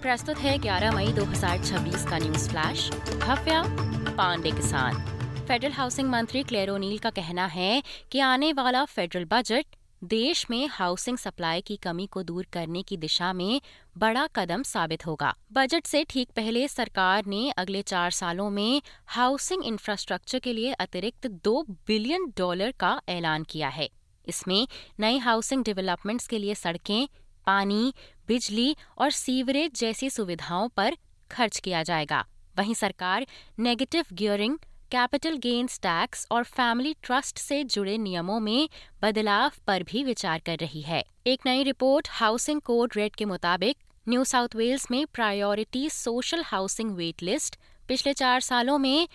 प्रस्तुत है 11 मई 2026 का न्यूज फ्लैश। भव्या पांडे किसान। फेडरल हाउसिंग मंत्री क्लेयर ओ'नील का कहना है कि आने वाला फेडरल बजट देश में हाउसिंग सप्लाई की कमी को दूर करने की दिशा में बड़ा कदम साबित होगा। बजट से ठीक पहले सरकार ने अगले 4 सालों में हाउसिंग इंफ्रास्ट्रक्चर के लिए अतिरिक्त $2 बिलियन का ऐलान किया है। इसमें नई हाउसिंग डेवलपमेंट्स के लिए सड़कें, पानी, बिजली और सीवरेज जैसी सुविधाओं पर खर्च किया जाएगा। वहीं सरकार negative gearing, capital gains tax और फैमिली ट्रस्ट से जुड़े नियमों में बदलाव पर भी विचार कर रही है। एक नई रिपोर्ट हाउसिंग कोड रेड के मुताबिक न्यू साउथ वेल्स में priority social housing wait list पिछले 4 सालों में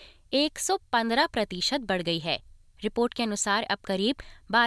115% बढ़ गई है। रिपोर्ट के अनुसार अब करीब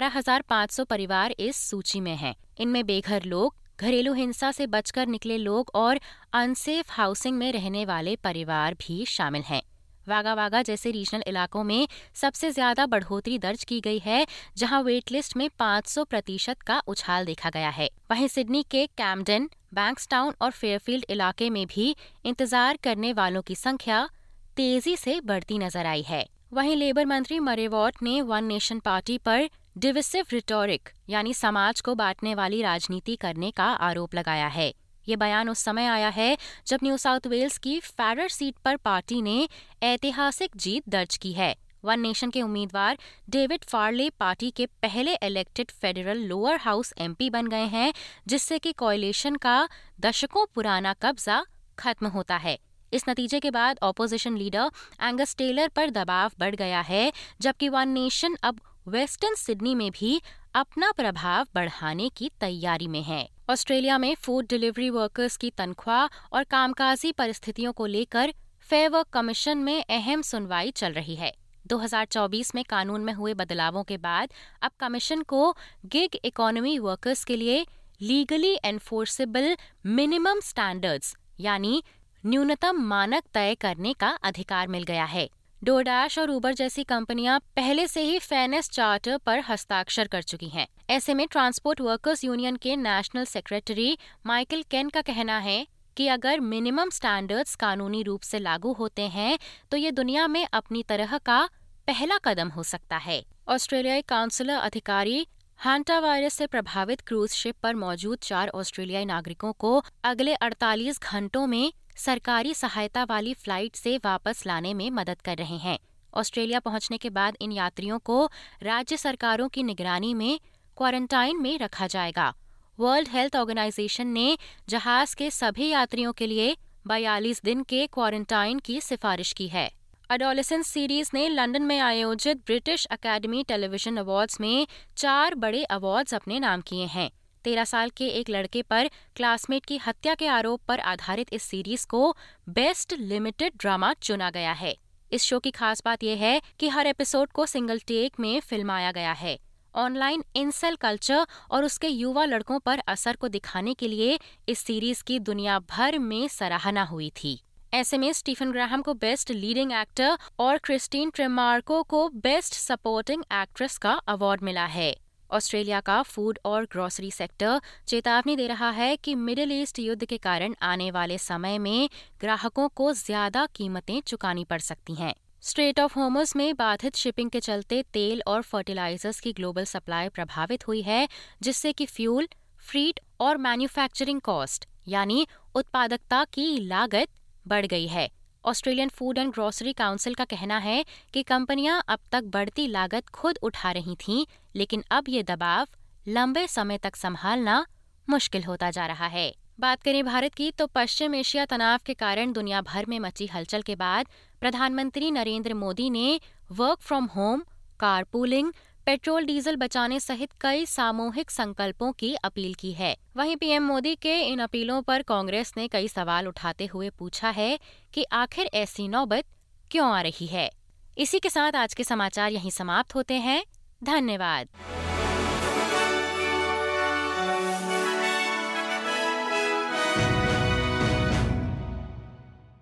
12,500 परिवार इस सूची में हैं। इनमें बेघर लोग, घरेलू हिंसा से बचकर निकले लोग और अनसेफ हाउसिंग में रहने वाले परिवार भी शामिल हैं। वागा वागा जैसे रीजनल इलाकों में सबसे ज्यादा बढ़ोतरी दर्ज की गई है, जहां वेट लिस्ट में 500% का उछाल देखा गया है। वहीं सिडनी के कैमडन, बैंक्सटाउन और फेयरफील्ड इलाके में भी इंतजार करने वालों की संख्या तेजी से बढ़ती नजर आई है। वहीं लेबर मंत्री मरे वॉट ने वन नेशन पार्टी पर डिविसिव रिटोरिक यानी समाज को बांटने वाली राजनीति करने का आरोप लगाया है। ये बयान उस समय आया है जब न्यू साउथ वेल्स की फैरर सीट पर पार्टी ने ऐतिहासिक जीत दर्ज की है। वन नेशन के उम्मीदवार डेविड फार्ले पार्टी के पहले elected federal lower house MP बन गए हैं, जिससे कि कोalition का दशकों पुराना कब्जा खत्म होता है। इस नतीजे के बाद ऑपोजिशन लीडर एंगस टेलर पर दबाव बढ़ गया है, जबकि वन नेशन अब वेस्टर्न सिडनी में भी अपना प्रभाव बढ़ाने की तैयारी में है। ऑस्ट्रेलिया में फूड डिलीवरी वर्कर्स की तनख्वाह और कामकाजी परिस्थितियों को लेकर फेयर वर्क कमीशन में अहम सुनवाई चल रही है। 2024 में कानून में हुए बदलावों के बाद अब कमीशन को गिग इकोनॉमी वर्कर्स के लिए लीगली एनफोर्सेबल मिनिमम स्टैंडर्ड्स यानी न्यूनतम मानक तय करने का अधिकार मिल गया है। डोरडैश और उबर जैसी कंपनियां पहले से ही फेयरनेस चार्टर पर हस्ताक्षर कर चुकी हैं। ऐसे में ट्रांसपोर्ट वर्कर्स यूनियन के नेशनल सेक्रेटरी माइकल केन का कहना है कि अगर मिनिमम स्टैंडर्ड्स कानूनी रूप से लागू होते हैं तो ये दुनिया में अपनी तरह का पहला कदम हो सकता है। ऑस्ट्रेलियाई काउंसलर अधिकारी हांटा वायरस से प्रभावित क्रूज शिप पर मौजूद 4 ऑस्ट्रेलियाई नागरिकों को अगले 48 घंटों में सरकारी सहायता वाली फ्लाइट से वापस लाने में मदद कर रहे हैं। ऑस्ट्रेलिया पहुंचने के बाद इन यात्रियों को राज्य सरकारों की निगरानी में क्वारंटाइन में रखा जाएगा। वर्ल्ड हेल्थ ऑर्गेनाइजेशन ने जहाज के सभी यात्रियों के लिए 42 दिन के क्वारंटाइन की सिफारिश की है। एडोलेसेंस सीरीज ने लंदन में आयोजित ब्रिटिश अकेडमी टेलीविजन अवार्ड्स में 4 बड़े अवार्ड्स अपने नाम किए हैं। 13 साल के एक लड़के पर क्लासमेट की हत्या के आरोप पर आधारित इस सीरीज को बेस्ट लिमिटेड ड्रामा चुना गया है। इस शो की खास बात यह है कि हर एपिसोड को सिंगल टेक में फिल्माया गया है। ऑनलाइन इंसेल कल्चर और उसके युवा लड़कों पर असर को दिखाने के लिए इस सीरीज की दुनिया भर में सराहना हुई थी। ऐसे में स्टीफन ग्राहम को बेस्ट लीडिंग एक्टर और क्रिस्टीन ट्रेमार्को को बेस्ट सपोर्टिंग एक्ट्रेस का अवार्ड मिला है। ऑस्ट्रेलिया का फूड और ग्रोसरी सेक्टर चेतावनी दे रहा है कि मिडिल ईस्ट युद्ध के कारण आने वाले समय में ग्राहकों को ज्यादा कीमतें चुकानी पड़ सकती हैं। स्ट्रेट ऑफ होर्मुज में बाधित शिपिंग के चलते तेल और फर्टिलाइजर्स की ग्लोबल सप्लाई प्रभावित हुई है, जिससे कि फ्यूल, फ्रीट और मैन्युफैक्चरिंग कॉस्ट यानी उत्पादकता की लागत बढ़ गई है। Australian food and grocery council का कहना है कि कंपनियां अब तक बढ़ती लागत खुद उठा रही थीं, लेकिन अब ये दबाव लंबे समय तक संभालना मुश्किल होता जा रहा है। बात करें भारत की तो पश्चिम एशिया तनाव के कारण दुनिया भर में मची हलचल के बाद प्रधानमंत्री नरेंद्र मोदी ने work from home, carpooling, petrol diesel बचाने सहित कई सामूहिक संकल्पों की अपील की है। वहीं पीएम मोदी के इन अपीलों पर कांग्रेस ने कई सवाल उठाते हुए पूछा है कि आखिर ऐसी नौबत क्यों आ रही है। इसी के साथ आज के समाचार यहीं समाप्त होते हैं। धन्यवाद।